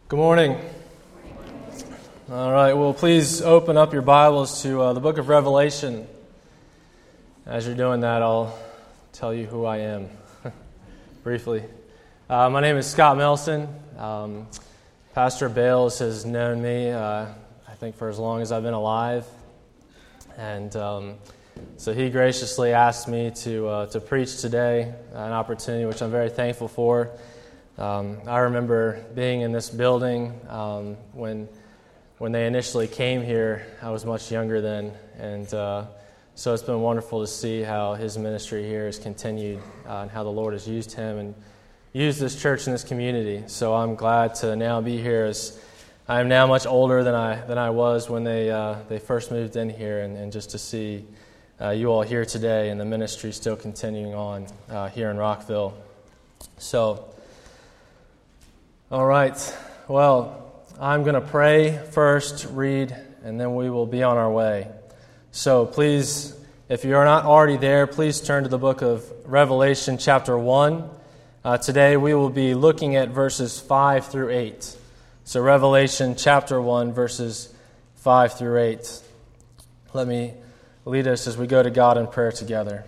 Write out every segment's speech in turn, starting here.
Good morning. All right, well, please open up your Bibles to the book of Revelation. As you're doing that, I'll tell you who I am briefly. My name is Scott Melson. Pastor Bales has known me, I think, for as long as I've been alive. And so he graciously asked me to preach today, an opportunity which I'm very thankful for. I remember being in this building when they initially came here. I was much younger then, and so it's been wonderful to see how his ministry here has continued and how the Lord has used him and used this church and this community. So I'm glad to now be here, as I am now much older than I was when they first moved in here, and just to see you all here today and the ministry still continuing on here in Rockville. So. All right, well, I'm going to pray first, read, and then we will be on our way. So please, if you're not already there, please turn to the book of Revelation chapter 1. Today we will be looking at verses 5 through 8. So Revelation chapter 1, verses 5 through 8. Let me lead us as we go to God in prayer together.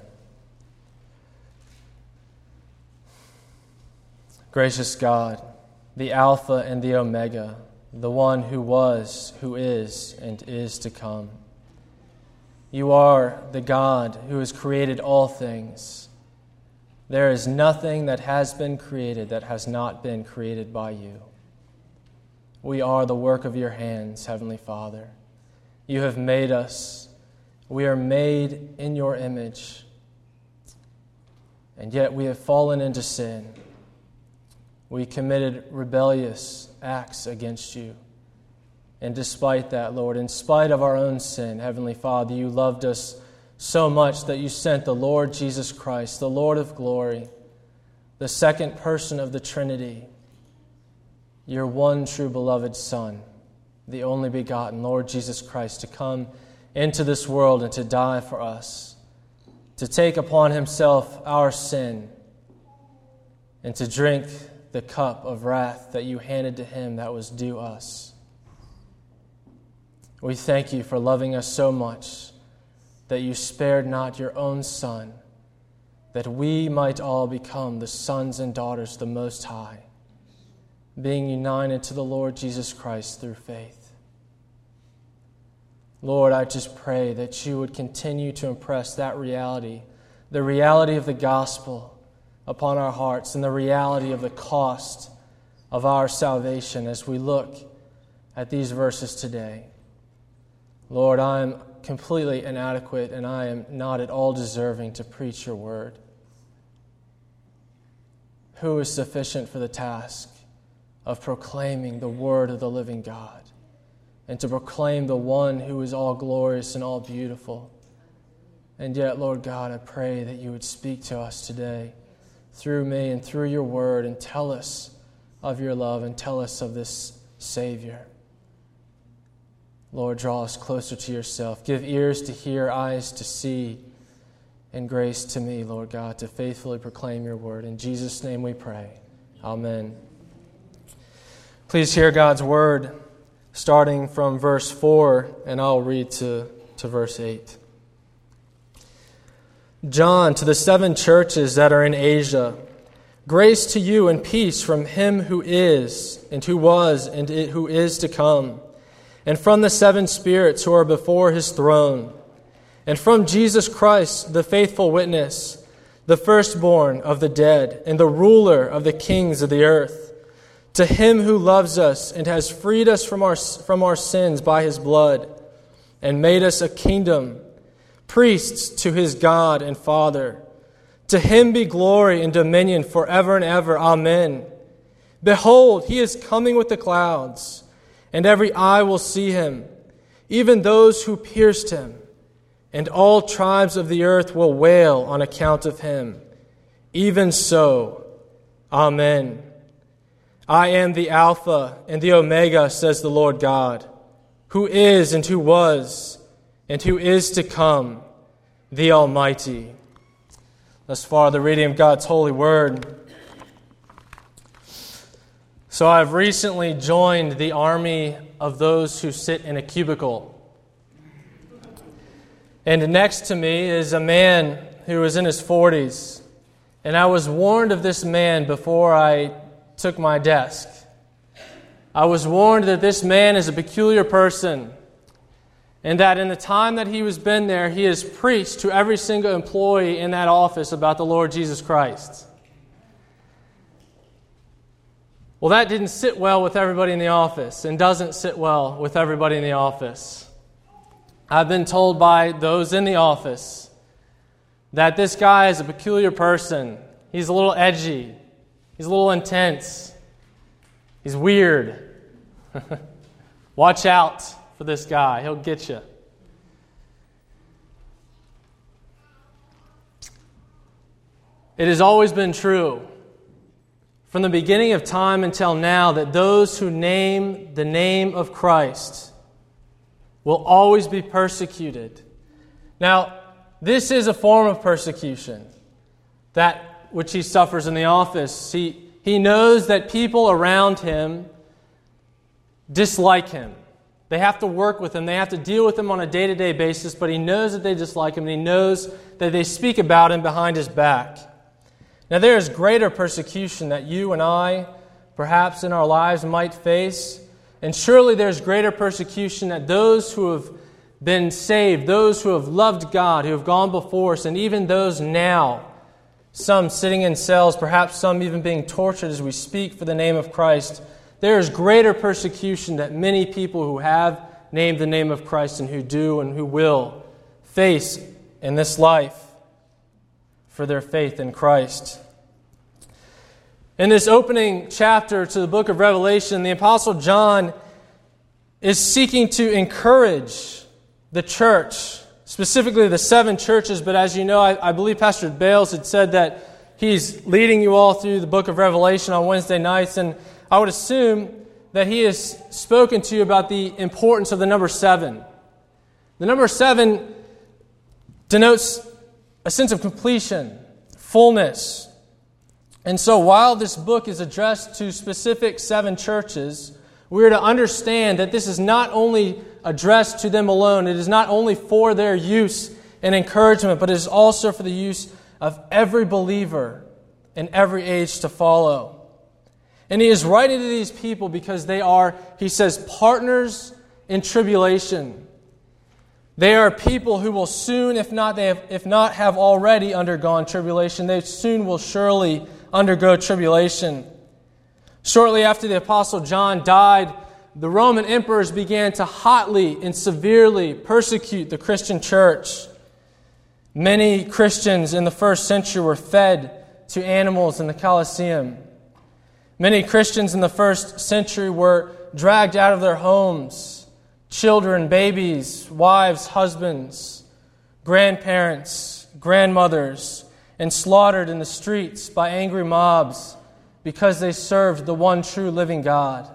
Gracious God, the Alpha and the Omega, the one who was, who is, and is to come. You are the God who has created all things. There is nothing that has been created that has not been created by you. We are the work of your hands, Heavenly Father. You have made us. We are made in your image. And yet we have fallen into sin. We committed rebellious acts against you. And despite that, Lord, in spite of our own sin, Heavenly Father, you loved us so much that you sent the Lord Jesus Christ, the Lord of glory, the second person of the Trinity, your one true beloved Son, the only begotten Lord Jesus Christ, to come into this world and to die for us, to take upon himself our sin, and to drink the cup of wrath that you handed to him that was due us. We thank you for loving us so much that you spared not your own Son, that we might all become the sons and daughters of the Most High, being united to the Lord Jesus Christ through faith. Lord, I just pray that you would continue to impress that reality, the reality of the gospel, upon our hearts, and the reality of the cost of our salvation as we look at these verses today. Lord, I am completely inadequate, and I am not at all deserving to preach your word. Who is sufficient for the task of proclaiming the word of the living God, and to proclaim the one who is all glorious and all beautiful? And yet, Lord God, I pray that you would speak to us today through me and through your word, and tell us of your love and tell us of this Savior. Lord, draw us closer to yourself. Give ears to hear, eyes to see, and grace to me, Lord God, to faithfully proclaim your word. In Jesus' name we pray. Amen. Please hear God's word starting from verse 4, and I'll read to verse 8. John, to the 7 churches that are in Asia, grace to you and peace from him who is, and who was, and who is to come, and from the 7 spirits who are before his throne, and from Jesus Christ, the faithful witness, the firstborn of the dead, and the ruler of the kings of the earth, to him who loves us and has freed us from our sins by his blood, and made us a kingdom, priests to his God and Father. To him be glory and dominion forever and ever. Amen. Behold, he is coming with the clouds, and every eye will see him, even those who pierced him, and all tribes of the earth will wail on account of him. Even so, Amen. I am the Alpha and the Omega, says the Lord God, who is and who was and who is to come, the Almighty. Thus far, the reading of God's holy word. So I've recently joined the army of those who sit in a cubicle. And next to me is a man who is in his 40s. And I was warned of this man before I took my desk. I was warned that this man is a peculiar person, and that in the time that he has been there, he has preached to every single employee in that office about the Lord Jesus Christ. Well, that didn't sit well with everybody in the office, and doesn't sit well with everybody in the office. I've been told by those in the office that this guy is a peculiar person. He's a little edgy. He's a little intense. He's weird. Watch out for this guy. He'll get you. It has always been true, from the beginning of time until now, that those who name the name of Christ will always be persecuted. Now, this is a form of persecution, that which he suffers in the office. He knows that people around him dislike him. They have to work with him. They have to deal with him on a day-to-day basis, but he knows that they dislike him, and he knows that they speak about him behind his back. Now, there is greater persecution that you and I, perhaps in our lives, might face, and surely there's greater persecution that those who have been saved, those who have loved God, who have gone before us, and even those now, some sitting in cells, perhaps some even being tortured as we speak for the name of Christ. There is greater persecution that many people who have named the name of Christ and who do and who will face in this life for their faith in Christ. In this opening chapter to the book of Revelation, the Apostle John is seeking to encourage the church, specifically the 7 churches, but as you know, I believe Pastor Bales had said that he's leading you all through the book of Revelation on Wednesday nights, and I would assume that he has spoken to you about the importance of the number 7. The number 7 denotes a sense of completion, fullness. And so while this book is addressed to specific 7 churches, we are to understand that this is not only addressed to them alone, it is not only for their use and encouragement, but it is also for the use of every believer in every age to follow. And he is writing to these people because they are, he says, partners in tribulation. They are people who will soon, if not have already undergone tribulation, they soon will surely undergo tribulation. Shortly after the Apostle John died, the Roman emperors began to hotly and severely persecute the Christian church. Many Christians in the first century were fed to animals in the Colosseum. Many Christians in the first century were dragged out of their homes. Children, babies, wives, husbands, grandparents, grandmothers, and slaughtered in the streets by angry mobs because they served the one true living God.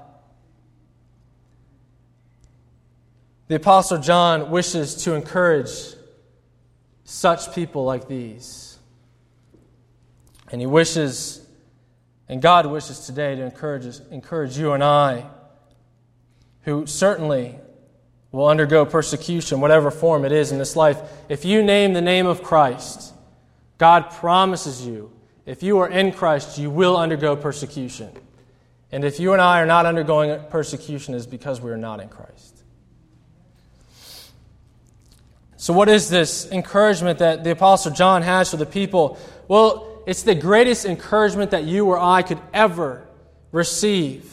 The Apostle John wishes to encourage such people like these. And he wishes, and God wishes today to encourage you and I, who certainly will undergo persecution, whatever form it is in this life. If you name the name of Christ, God promises you, if you are in Christ, you will undergo persecution. And if you and I are not undergoing persecution, it is because we are not in Christ. So what is this encouragement that the Apostle John has for the people? Well, it's the greatest encouragement that you or I could ever receive.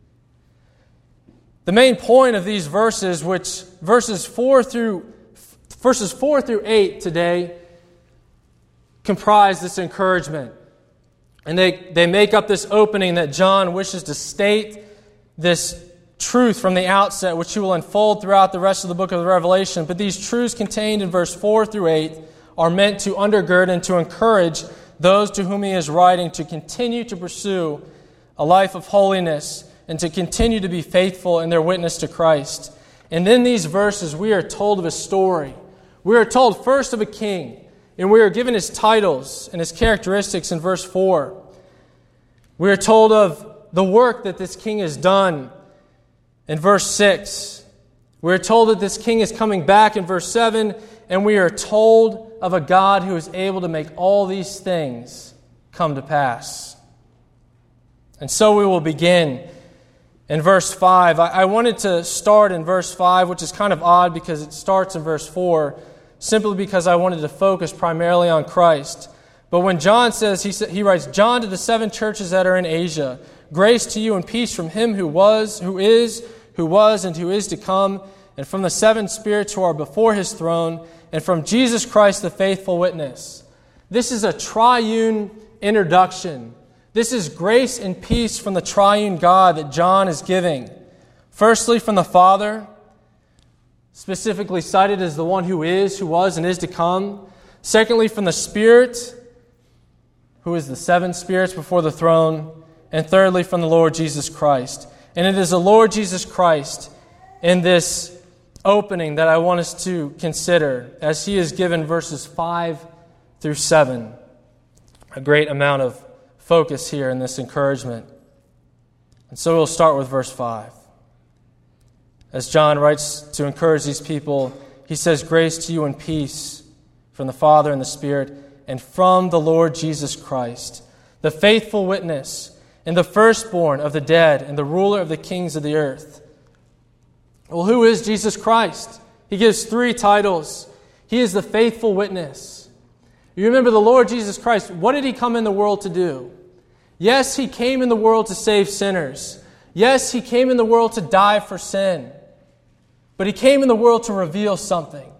The main point of these verses, which verses 4 through 8 today, comprise this encouragement. And they make up this opening that John wishes to state this truth from the outset, which he will unfold throughout the rest of the book of Revelation. But these truths contained in verse 4 through 8 are meant to undergird and to encourage those to whom he is writing to continue to pursue a life of holiness and to continue to be faithful in their witness to Christ. And in these verses, we are told of a story. We are told first of a king, and we are given his titles and his characteristics in verse 4. We are told of the work that this king has done in verse 6. We're told that this king is coming back in verse 7, and we are told of a God who is able to make all these things come to pass. And so we will begin in verse 5. I wanted to start in verse 5, which is kind of odd because it starts in verse 4, simply because I wanted to focus primarily on Christ. But when John says, he writes, John to the 7 churches that are in Asia, grace to you and peace from him who was, and who is to come, and from the 7 spirits who are before his throne, and from Jesus Christ, the faithful witness. This is a triune introduction. This is grace and peace from the triune God that John is giving. Firstly, from the Father, specifically cited as the one who is, who was, and is to come. Secondly, from the Spirit, who is the 7 spirits before the throne. And thirdly, from the Lord Jesus Christ. And it is the Lord Jesus Christ in this opening that I want us to consider as he is given verses 5 through 7. A great amount of focus here in this encouragement. And so we'll start with verse 5. As John writes to encourage these people, he says, grace to you and peace from the Father and the Spirit and from the Lord Jesus Christ, the faithful witness and the firstborn of the dead and the ruler of the kings of the earth. Well, who is Jesus Christ? He gives 3 titles. He is the faithful witness. You remember the Lord Jesus Christ, what did he come in the world to do? Yes, he came in the world to save sinners. Yes, he came in the world to die for sin. But he came in the world to reveal something.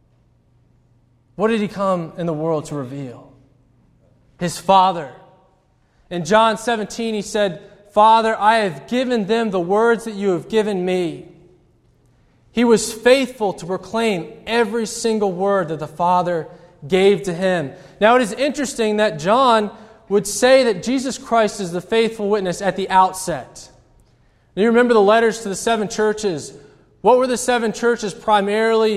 What did he come in the world to reveal? His Father. In John 17, he said, Father, I have given them the words that you have given me. He was faithful to proclaim every single word that the Father gave to him. Now, it is interesting that John would say that Jesus Christ is the faithful witness at the outset. Now, you remember the letters to the 7 churches. What were the 7 churches primarily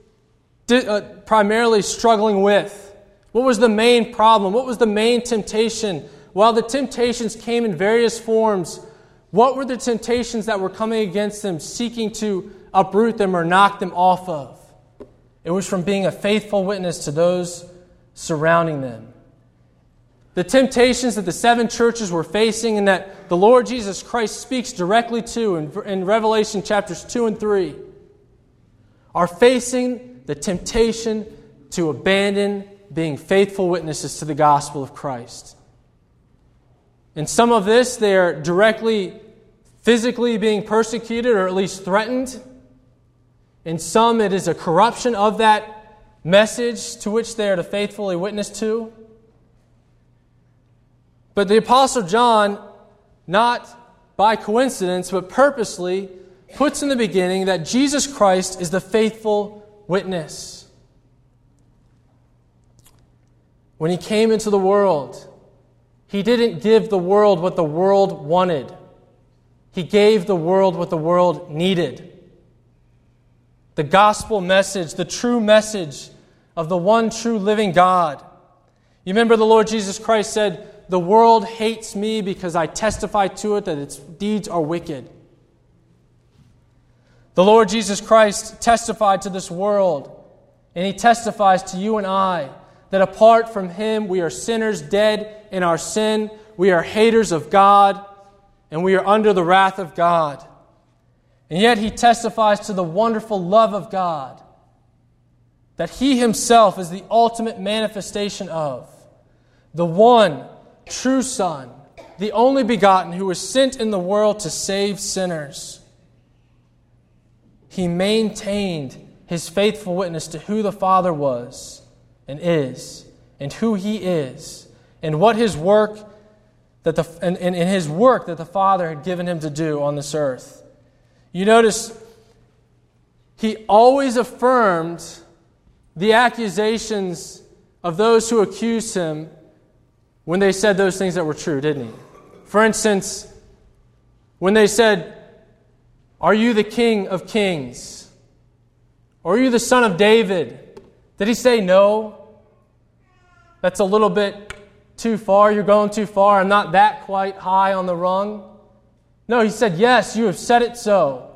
struggling with? What was the main problem? What was the main temptation? While the temptations came in various forms, what were the temptations that were coming against them, seeking to uproot them or knock them off of? It was from being a faithful witness to those surrounding them. The temptations that the 7 churches were facing and that the Lord Jesus Christ speaks directly to in Revelation chapters 2 and 3 are facing the temptation to abandon being faithful witnesses to the gospel of Christ. In some of this, they are directly, physically being persecuted or at least threatened. In some, it is a corruption of that message to which they are to faithfully witness to. But the Apostle John, not by coincidence, but purposely, puts in the beginning that Jesus Christ is the faithful witness. When he came into the world, he didn't give the world what the world wanted. He gave the world what the world needed. The gospel message, the true message of the one true living God. You remember the Lord Jesus Christ said, the world hates me because I testify to it that its deeds are wicked. The Lord Jesus Christ testified to this world, and he testifies to you and I that apart from him, we are sinners dead in our sin, we are haters of God, and we are under the wrath of God. And yet he testifies to the wonderful love of God that he himself is the ultimate manifestation of. The one true Son, the only begotten who was sent in the world to save sinners. He maintained his faithful witness to who the Father was and is, and who he is, and what his work that his work that the Father had given him to do on this earth. You notice he always affirmed the accusations of those who accused him when they said those things that were true, didn't he? For instance, when they said, "Are you the King of Kings? Or are you the Son of David?" Did he say, "No, that's a little bit too far. You're going too far. I'm not that quite high on the rung"? No, he said, yes, you have said it so.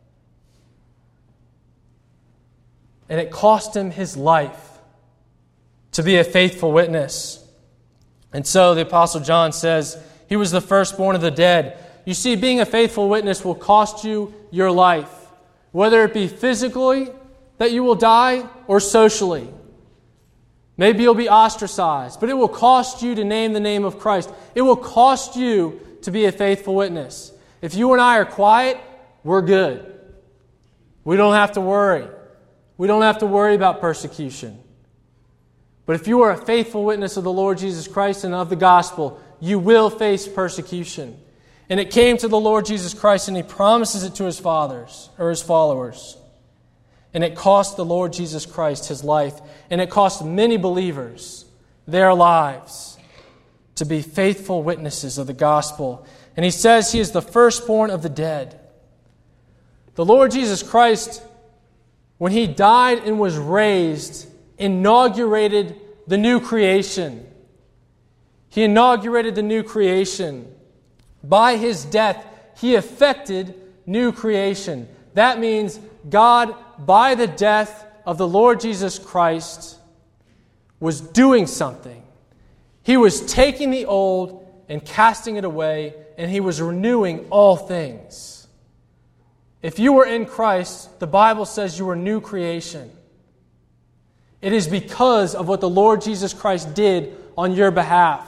And it cost him his life to be a faithful witness. And so the Apostle John says he was the firstborn of the dead. You see, being a faithful witness will cost you your life, whether it be physically that you will die or socially. Maybe you'll be ostracized, but it will cost you to name the name of Christ. It will cost you to be a faithful witness. If you and I are quiet, we're good. We don't have to worry. We don't have to worry about persecution. But if you are a faithful witness of the Lord Jesus Christ and of the gospel, you will face persecution. And it came to the Lord Jesus Christ, and He promises it to His followers. And it cost the Lord Jesus Christ His life. And it cost many believers their lives to be faithful witnesses of the gospel. And He says He is the firstborn of the dead. The Lord Jesus Christ, when He died and was raised, inaugurated the new creation. He inaugurated the new creation. By His death, He effected new creation. That means God, by the death of the Lord Jesus Christ, was doing something. He was taking the old and casting it away, and He was renewing all things. If you were in Christ, the Bible says you were new creation. It is because of what the Lord Jesus Christ did on your behalf.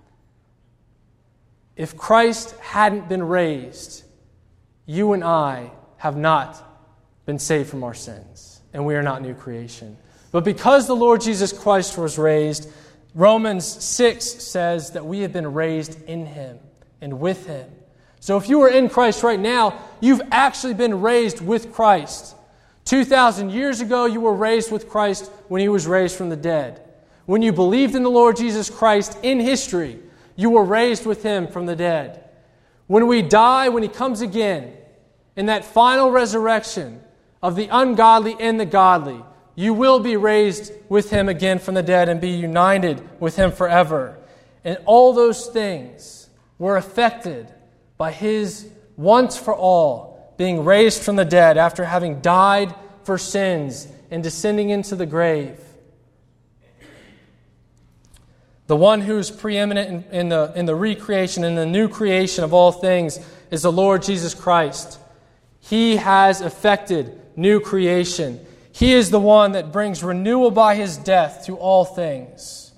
If Christ hadn't been raised, you and I have not been saved from our sins, and we are not new creation. But because the Lord Jesus Christ was raised, Romans 6 says that we have been raised in Him and with Him. So if you are in Christ right now, you've actually been raised with Christ. 2,000 years ago, you were raised with Christ when He was raised from the dead. When you believed in the Lord Jesus Christ in history, you were raised with Him from the dead. When we die, when He comes again, in that final resurrection of the ungodly and the godly, you will be raised with Him again from the dead and be united with Him forever. And all those things were affected by His once for all being raised from the dead after having died for sins and descending into the grave. The one who is preeminent in the recreation and the new creation of all things is the Lord Jesus Christ. He has effected new creation. He is the one that brings renewal by His death to all things.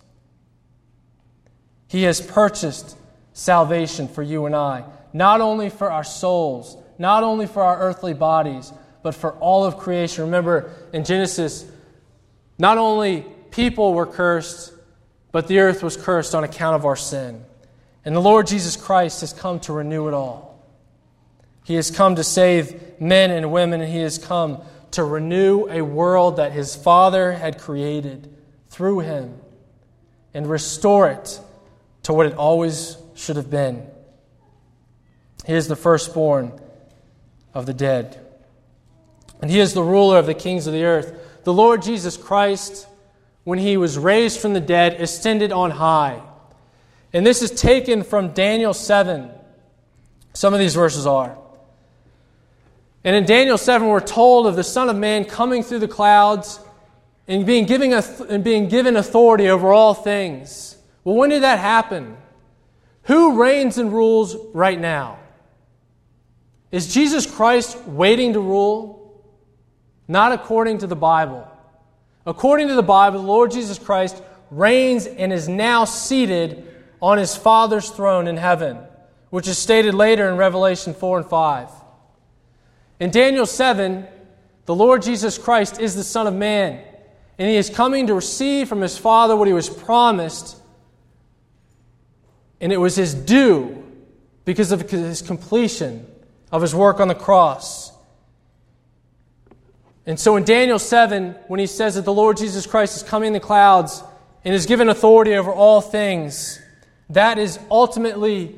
He has purchased salvation for you and I, not only for our souls, not only for our earthly bodies, but for all of creation. Remember, in Genesis, not only people were cursed, but the earth was cursed on account of our sin. And the Lord Jesus Christ has come to renew it all. He has come to save men and women, and He has come to renew a world that His Father had created through Him and restore it to what it always should have been. He is the firstborn of the dead. And He is the ruler of the kings of the earth. The Lord Jesus Christ, when He was raised from the dead, ascended on high. And this is taken from Daniel 7. Some of these verses are. And in Daniel 7, we're told of the Son of Man coming through the clouds and being given authority over all things. Well, when did that happen? Who reigns and rules right now? Is Jesus Christ waiting to rule? Not according to the Bible. According to the Bible, the Lord Jesus Christ reigns and is now seated on His Father's throne in heaven, which is stated later in Revelation 4 and 5. In Daniel 7, the Lord Jesus Christ is the Son of Man, and He is coming to receive from His Father what He was promised, and it was His due because of His completion of His work on the cross. And so in Daniel 7, when He says that the Lord Jesus Christ is coming in the clouds and is given authority over all things, that is ultimately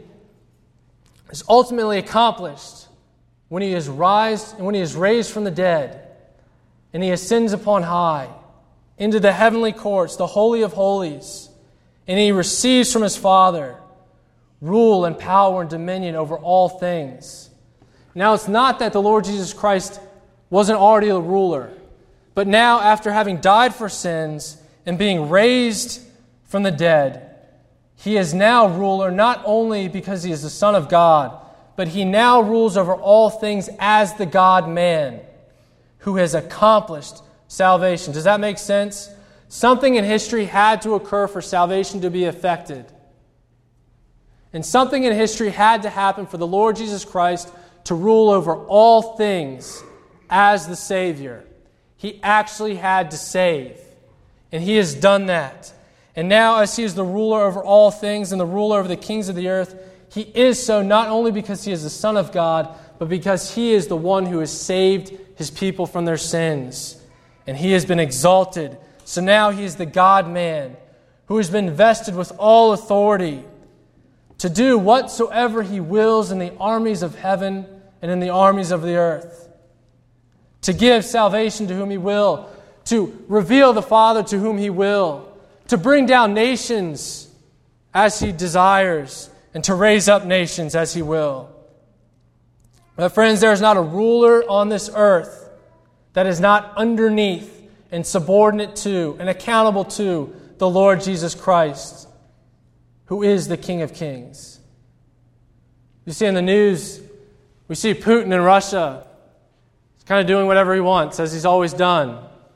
accomplished when He is raised from the dead and He ascends upon high into the heavenly courts, the Holy of Holies, and He receives from His Father rule and power and dominion over all things. Now, it's not that the Lord Jesus Christ wasn't already the ruler, but now, after having died for sins and being raised from the dead, He is now ruler not only because He is the Son of God, but He now rules over all things as the God-man who has accomplished salvation. Does that make sense? Something in history had to occur for salvation to be effected. And something in history had to happen for the Lord Jesus Christ to rule over all things as the Savior. He actually had to save. And He has done that. And now, as He is the ruler over all things and the ruler over the kings of the earth, He is so not only because He is the Son of God, but because He is the one who has saved His people from their sins. And He has been exalted. So now He is the God-man who has been vested with all authority to do whatsoever He wills in the armies of heaven and in the armies of the earth. To give salvation to whom He will. To reveal the Father to whom He will. To bring down nations as He desires. And to raise up nations as He will. But friends, there is not a ruler on this earth that is not underneath and subordinate to and accountable to the Lord Jesus Christ, who is the King of Kings. You see in the news, we see Putin in Russia. He's kind of doing whatever he wants, as he's always done.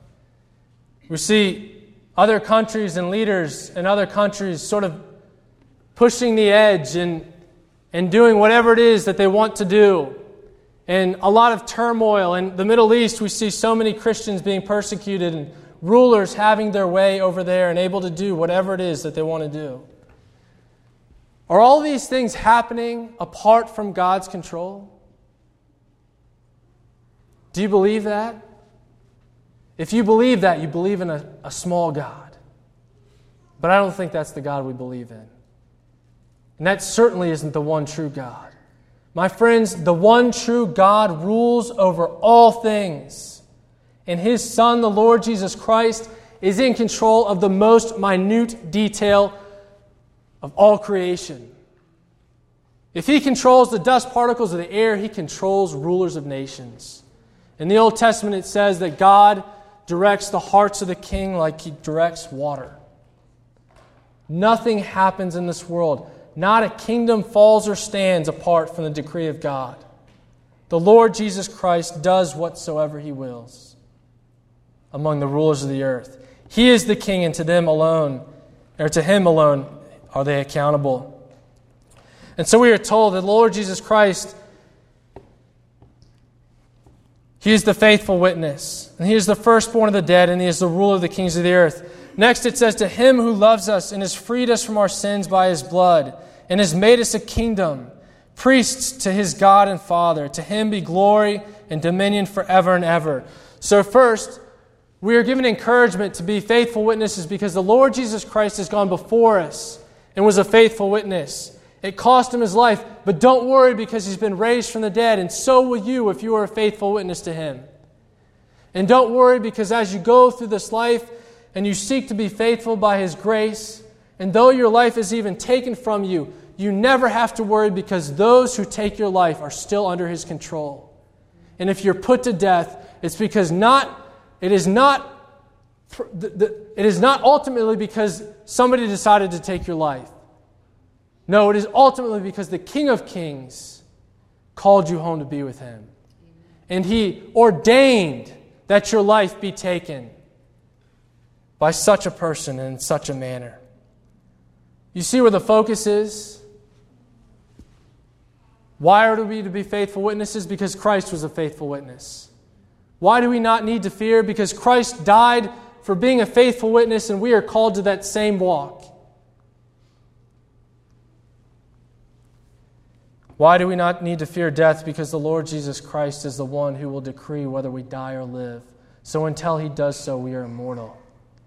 We see other countries and leaders in other countries sort of pushing the edge and doing whatever it is that they want to do. And a lot of turmoil. In the Middle East, we see so many Christians being persecuted and rulers having their way over there and able to do whatever it is that they want to do. Are all these things happening apart from God's control? Do you believe that? If you believe that, you believe in a small God. But I don't think that's the God we believe in. And that certainly isn't the one true God. My friends, the one true God rules over all things. And His Son, the Lord Jesus Christ, is in control of the most minute detail of all creation. If He controls the dust particles of the air, He controls rulers of nations. In the Old Testament, it says that God directs the hearts of the king like He directs water. Nothing happens in this world. Not a kingdom falls or stands apart from the decree of God. The Lord Jesus Christ does whatsoever He wills among the rulers of the earth. He is the King, and to them alone, or to Him alone, are they accountable. And so we are told that the Lord Jesus Christ, He is the faithful witness, and He is the firstborn of the dead, and He is the ruler of the kings of the earth. Next it says, to Him who loves us and has freed us from our sins by His blood, and has made us a kingdom, priests to His God and Father. To Him be glory and dominion forever and ever. So first, we are given encouragement to be faithful witnesses because the Lord Jesus Christ has gone before us and was a faithful witness. It cost Him His life, but don't worry because He's been raised from the dead, and so will you if you are a faithful witness to Him. And don't worry because as you go through this life and you seek to be faithful by His grace, and though your life is even taken from you, you never have to worry because those who take your life are still under His control. And if you're put to death, it's because it is not ultimately because somebody decided to take your life. No, it is ultimately because the King of Kings called you home to be with Him. And He ordained that your life be taken by such a person and in such a manner. You see where the focus is? Why are we to be faithful witnesses? Because Christ was a faithful witness. Why do we not need to fear? Because Christ died for being a faithful witness, and we are called to that same walk. Why do we not need to fear death? Because the Lord Jesus Christ is the one who will decree whether we die or live. So until He does so, we are immortal.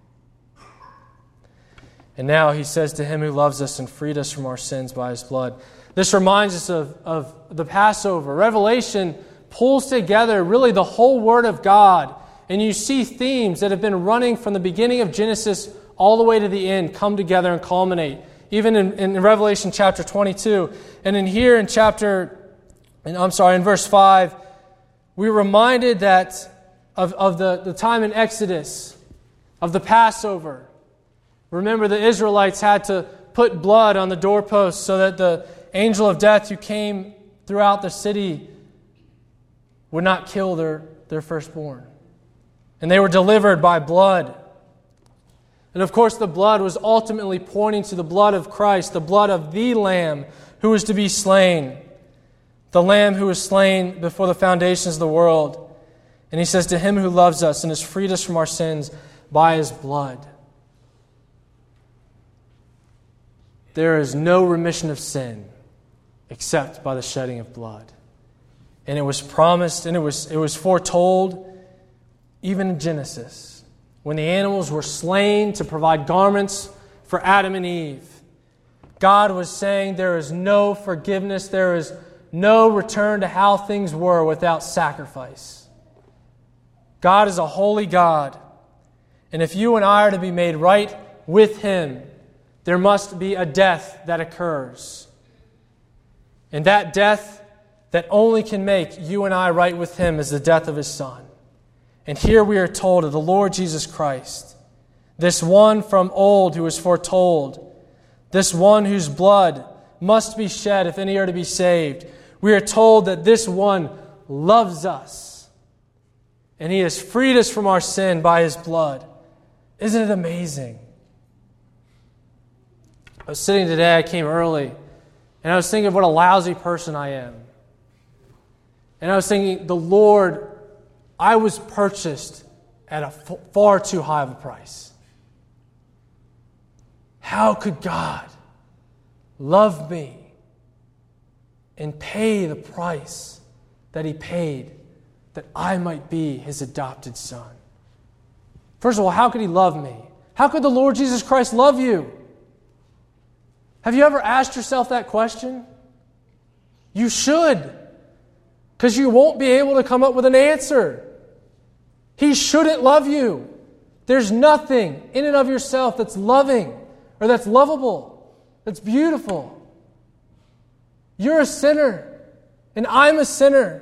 And now He says to Him who loves us and freed us from our sins by His blood. This reminds us of the Passover. Revelation pulls together really the whole Word of God. And you see themes that have been running from the beginning of Genesis all the way to the end come together and culminate even in Revelation chapter 22. And in here in verse 5, we're reminded that of the time in Exodus, of the Passover. Remember, the Israelites had to put blood on the doorposts so that the angel of death who came throughout the city would not kill their firstborn. And they were delivered by blood. And of course, the blood was ultimately pointing to the blood of Christ, the blood of the Lamb who was to be slain. The Lamb who was slain before the foundations of the world. And he says, to him who loves us and has freed us from our sins by his blood. There is no remission of sin except by the shedding of blood. And it was promised and it was foretold even in Genesis, when the animals were slain to provide garments for Adam and Eve. God was saying there is no forgiveness, there is no return to how things were without sacrifice. God is a holy God. And if you and I are to be made right with Him, there must be a death that occurs. And that death that only can make you and I right with Him is the death of His Son. And here we are told of the Lord Jesus Christ, this one from old who was foretold, this one whose blood must be shed if any are to be saved. We are told that this one loves us, and He has freed us from our sin by His blood. Isn't it amazing? I was sitting today, I came early, and I was thinking of what a lousy person I am. And I was thinking, the Lord, I was purchased at a far too high of a price. How could God love me and pay the price that He paid that I might be His adopted son? First of all, how could He love me? How could the Lord Jesus Christ love you? Have you ever asked yourself that question? You should, because you won't be able to come up with an answer. He shouldn't love you. There's nothing in and of yourself that's loving or that's lovable, that's beautiful. You're a sinner, and I'm a sinner.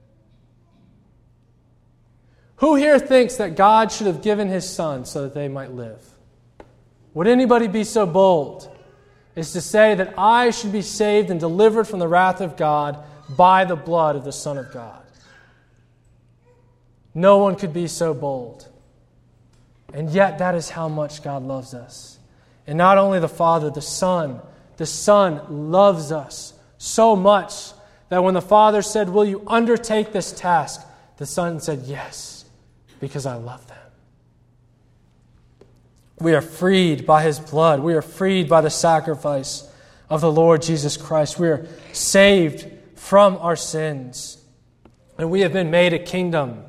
Who here thinks that God should have given His Son so that they might live? Would anybody be so bold as to say that I should be saved and delivered from the wrath of God by the blood of the Son of God? No one could be so bold. And yet that is how much God loves us. And not only the Father, the Son loves us so much that when the Father said, will you undertake this task? The Son said, yes, because I love them. We are freed by His blood. We are freed by the sacrifice of the Lord Jesus Christ. We are saved from our sins. And we have been made a kingdom.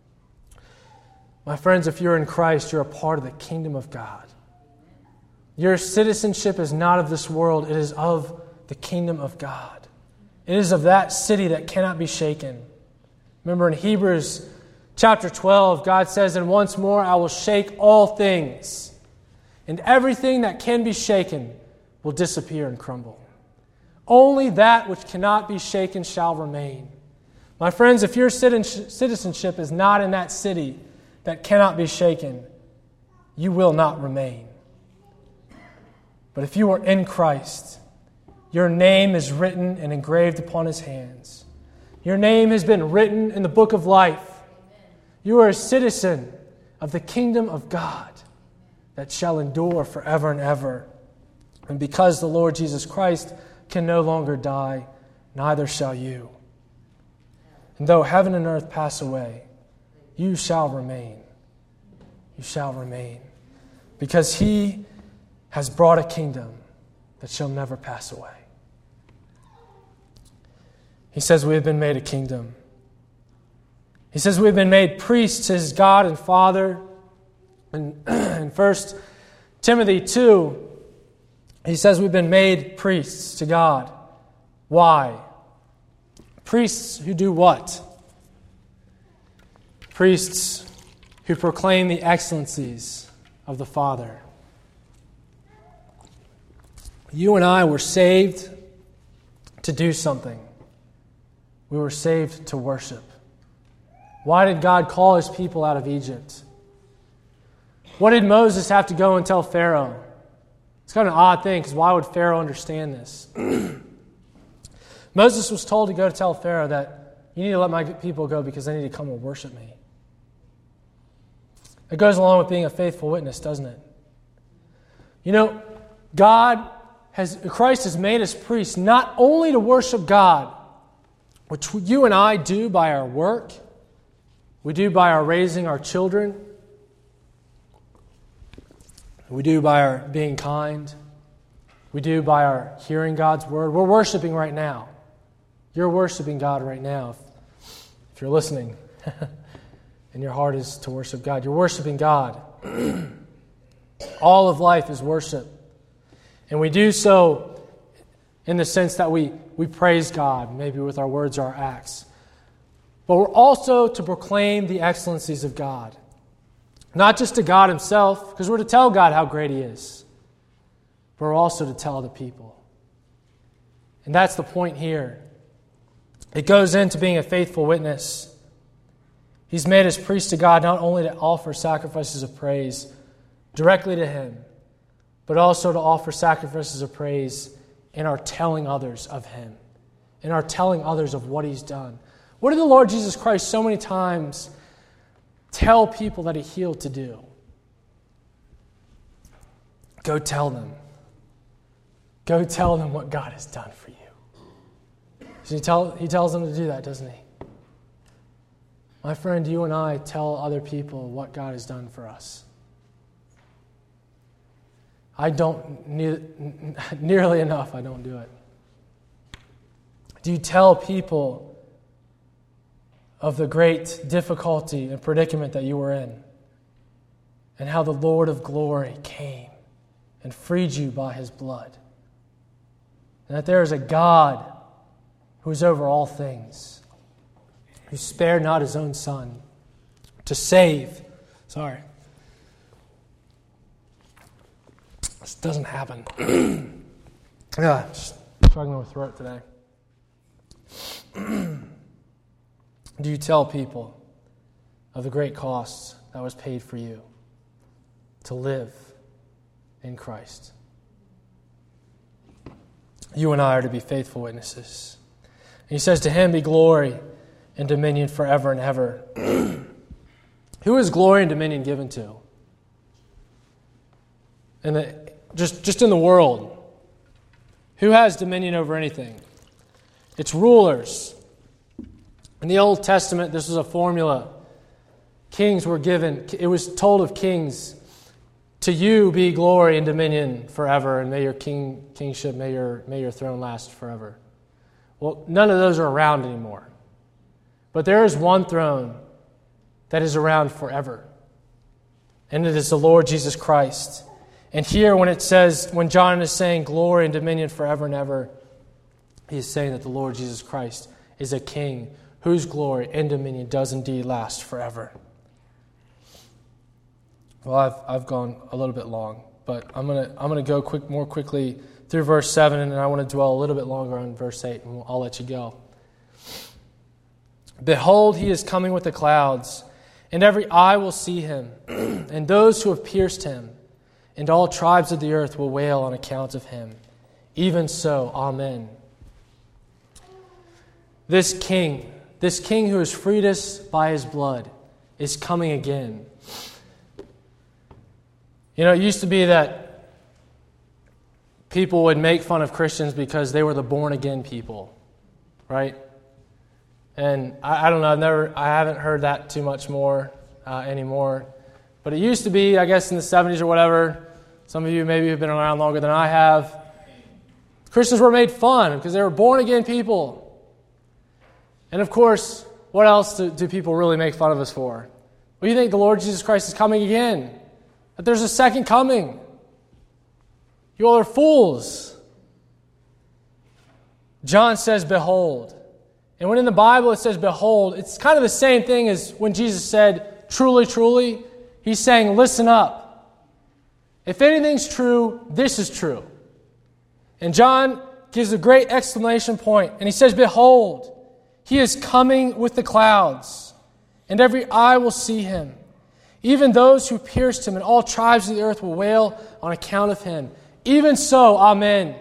My friends, if you're in Christ, you're a part of the kingdom of God. Your citizenship is not of this world. It is of the kingdom of God. It is of that city that cannot be shaken. Remember in Hebrews chapter 12, God says, and once more I will shake all things, and everything that can be shaken will disappear and crumble. Only that which cannot be shaken shall remain. My friends, if your citizenship is not in that city that cannot be shaken, you will not remain. But if you are in Christ, your name is written and engraved upon His hands. Your name has been written in the book of life. You are a citizen of the kingdom of God that shall endure forever and ever. And because the Lord Jesus Christ can no longer die, neither shall you. And though heaven and earth pass away, you shall remain. You shall remain. Because He has brought a kingdom that shall never pass away. He says we have been made a kingdom. He says we have been made priests to His God and Father. And in 1 Timothy 2, he says we've been made priests to God. Why? Priests who do what? Priests who proclaim the excellencies of the Father. You and I were saved to do something. We were saved to worship. Why did God call his people out of Egypt? What did Moses have to go and tell Pharaoh? It's kind of an odd thing, because why would Pharaoh understand this? Moses was told to go to tell Pharaoh that you need to let my people go because they need to come and worship me. It goes along with being a faithful witness, doesn't it? You know, Christ has made us priests not only to worship God, which you and I do by our work, we do by our raising our children, we do by our being kind, we do by our hearing God's word. We're worshiping right now. You're worshiping God right now. If you're listening and your heart is to worship God, you're worshiping God. All of life is worship. And we do so in the sense that we praise God, maybe with our words or our acts. But we're also to proclaim the excellencies of God. Not just to God himself, because we're to tell God how great he is, but we're also to tell other people. And that's the point here. It goes into being a faithful witness. He's made us priests to God not only to offer sacrifices of praise directly to him, but also to offer sacrifices of praise in our telling others of him, in our telling others of what he's done. What did the Lord Jesus Christ so many times tell people that he healed to do? Go tell them. Go tell them what God has done for you. So he tells them to do that, doesn't he? My friend, you and I tell other people what God has done for us. I don't nearly enough. I don't do it. Do you tell people of the great difficulty and predicament that you were in, and how the Lord of glory came and freed you by his blood, and that there is a God who is over all things, who spared not his own Son to save? This doesn't happen. Just struggling with throat today. Do you tell people of the great cost that was paid for you to live in Christ? You and I are to be faithful witnesses. And he says, to him be glory and dominion forever and ever. Who is glory and dominion given to? Just in the world. Who has dominion over anything? It's rulers. In the Old Testament, this was a formula. Kings were given, it was told of kings, to you be glory and dominion forever, and may your kingship, may your throne last forever. Well, none of those are around anymore. But there is one throne that is around forever. And it is the Lord Jesus Christ. And here when John is saying glory and dominion forever and ever, he is saying that the Lord Jesus Christ is a king whose glory and dominion does indeed last forever. Well, I've gone a little bit long, but I'm gonna go more quickly through verse 7, and then I want to dwell a little bit longer on verse 8, and I'll let you go. Behold, he is coming with the clouds, and every eye will see him, and those who have pierced him, and all tribes of the earth will wail on account of him. Even so, amen. This king who has freed us by his blood, is coming again. You know, it used to be that people would make fun of Christians because they were the born-again people, right? And I don't know, I haven't heard that too much more anymore. But it used to be, I guess, in the 70s or whatever. Some of you maybe have been around longer than I have. Christians were made fun because they were born-again people. And of course, what else do people really make fun of us for? Well, you think the Lord Jesus Christ is coming again? That there's a second coming? You all are fools. John says, behold. And when in the Bible it says, behold, it's kind of the same thing as when Jesus said, truly, truly. He's saying, listen up. If anything's true, this is true. And John gives a great exclamation point, and he says, "Behold, he is coming with the clouds, and every eye will see him. Even those who pierced him, and all tribes of the earth will wail on account of him. Even so, amen."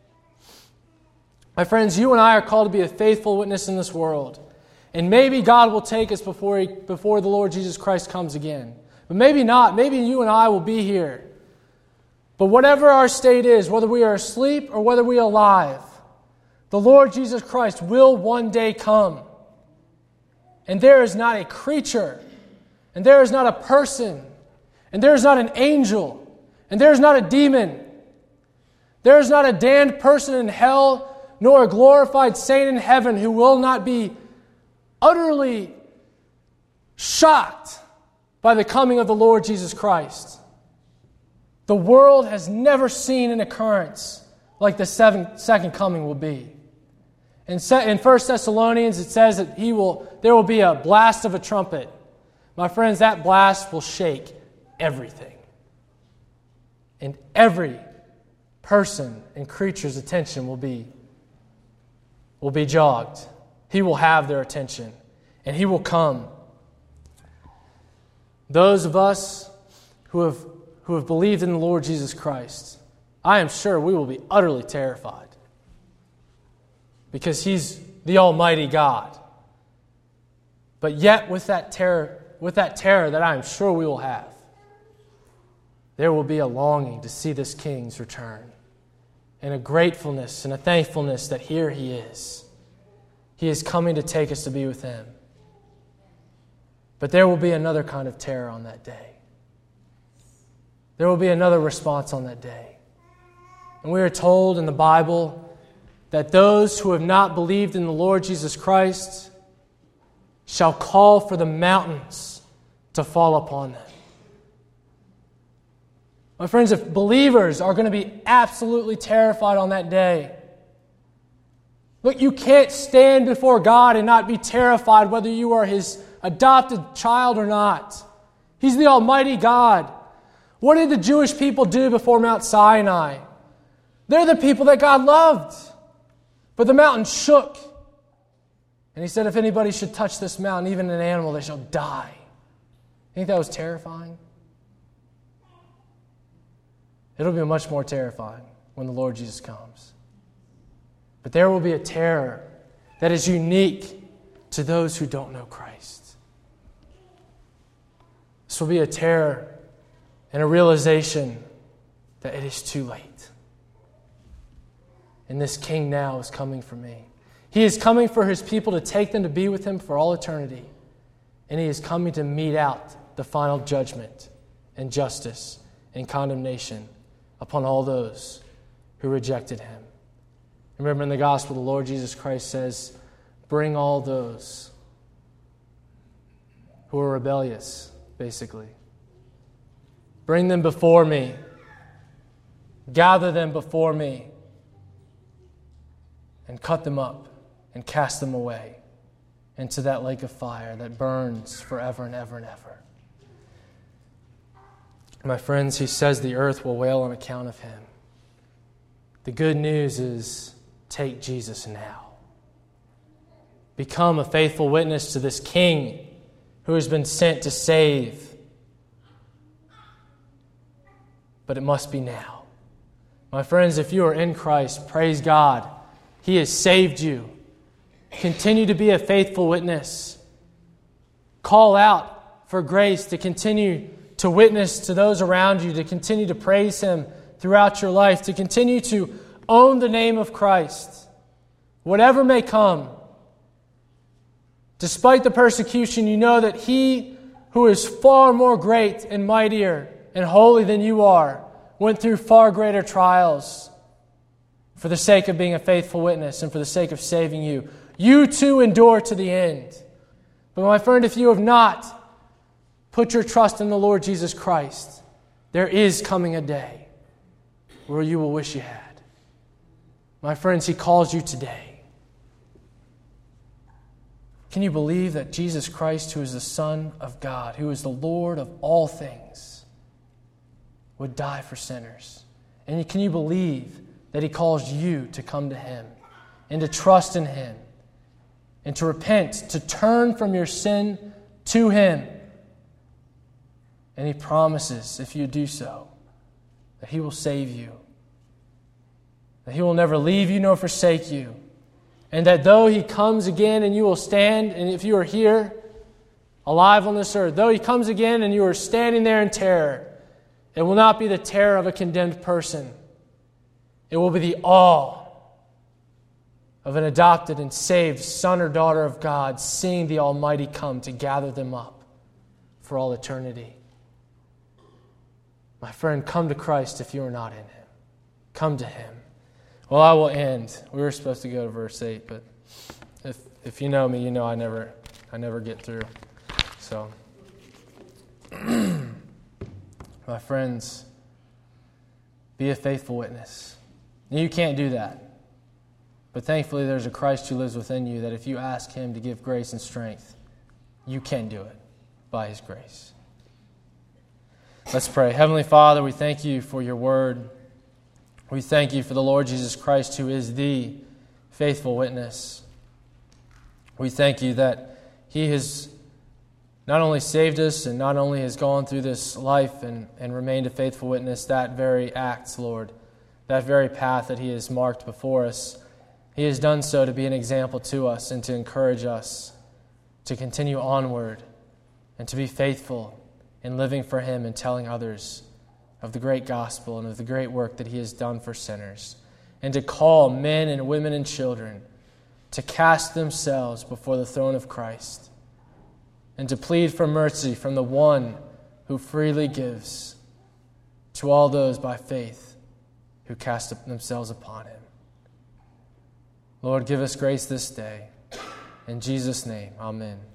My friends, you and I are called to be a faithful witness in this world. And maybe God will take us before the Lord Jesus Christ comes again. But maybe not. Maybe you and I will be here. But whatever our state is, whether we are asleep or whether we are alive, the Lord Jesus Christ will one day come. And there is not a creature, and there is not a person, and there is not an angel, and there is not a demon, there is not a damned person in hell, nor a glorified saint in heaven who will not be utterly shocked by the coming of the Lord Jesus Christ. The world has never seen an occurrence like the second coming will be. In 1 Thessalonians, it says that there will be a blast of a trumpet. My friends, that blast will shake everything. And every person and creature's attention will be jogged. He will have their attention, and He will come. Those of us who have believed in the Lord Jesus Christ, I am sure we will be utterly terrified, because He's the Almighty God. But yet, with that terror that I am sure we will have, there will be a longing to see this King's return, and a gratefulness and a thankfulness that here He is. He is coming to take us to be with Him. But there will be another kind of terror on that day. There will be another response on that day. And we are told in the Bible that those who have not believed in the Lord Jesus Christ shall call for the mountains to fall upon them. My friends, if believers are going to be absolutely terrified on that day, look, you can't stand before God and not be terrified whether you are His adopted child or not. He's the Almighty God. What did the Jewish people do before Mount Sinai? They're the people that God loved. But the mountain shook. And He said, if anybody should touch this mountain, even an animal, they shall die. You think that was terrifying? It'll be much more terrifying when the Lord Jesus comes. But there will be a terror that is unique to those who don't know Christ. This will be a terror and a realization that it is too late. And this King now is coming for me. He is coming for His people to take them to be with Him for all eternity. And He is coming to mete out the final judgment and justice and condemnation upon all those who rejected Him. Remember in the gospel, the Lord Jesus Christ says, bring all those who are rebellious, basically. Bring them before me. Gather them before me. And cut them up and cast them away into that lake of fire that burns forever and ever and ever. My friends, He says the earth will wail on account of Him. The good news is, take Jesus now. Become a faithful witness to this King who has been sent to save. But it must be now. My friends, if you are in Christ, praise God. He has saved you. Continue to be a faithful witness. Call out for grace to continue to witness to those around you, to continue to praise Him throughout your life, to continue to own the name of Christ. Whatever may come, despite the persecution, you know that He who is far more great and mightier and holy than you are went through far greater trials for the sake of being a faithful witness and for the sake of saving you. You too endure to the end. But my friend, if you have not put your trust in the Lord Jesus Christ, there is coming a day where you will wish you had. My friends, He calls you today. Can you believe that Jesus Christ, who is the Son of God, who is the Lord of all things, would die for sinners? And can you believe that He calls you to come to Him and to trust in Him and to repent, to turn from your sin to Him. And He promises, if you do so, that He will save you, that He will never leave you nor forsake you, and that though He comes again and you will stand, and if you are here, alive on this earth, though He comes again and you are standing there in terror, it will not be the terror of a condemned person. It will be the awe of an adopted and saved son or daughter of God, seeing the Almighty come to gather them up for all eternity. My friend, come to Christ if you are not in Him. Come to Him. Well, I will end. We were supposed to go to verse 8, but if you know me, you know I never get through. So, my friends, be a faithful witness. You can't do that. But thankfully there's a Christ who lives within you that if you ask Him to give grace and strength, you can do it by His grace. Let's pray. Heavenly Father, we thank You for Your word. We thank You for the Lord Jesus Christ, who is the faithful witness. We thank You that He has not only saved us and not only has gone through this life and remained a faithful witness, that very act, Lord, that very path that He has marked before us, He has done so to be an example to us and to encourage us to continue onward and to be faithful in living for Him and telling others of the great gospel and of the great work that He has done for sinners, and to call men and women and children to cast themselves before the throne of Christ and to plead for mercy from the one who freely gives to all those by faith who cast themselves upon Him. Lord, give us grace this day. In Jesus' name, amen.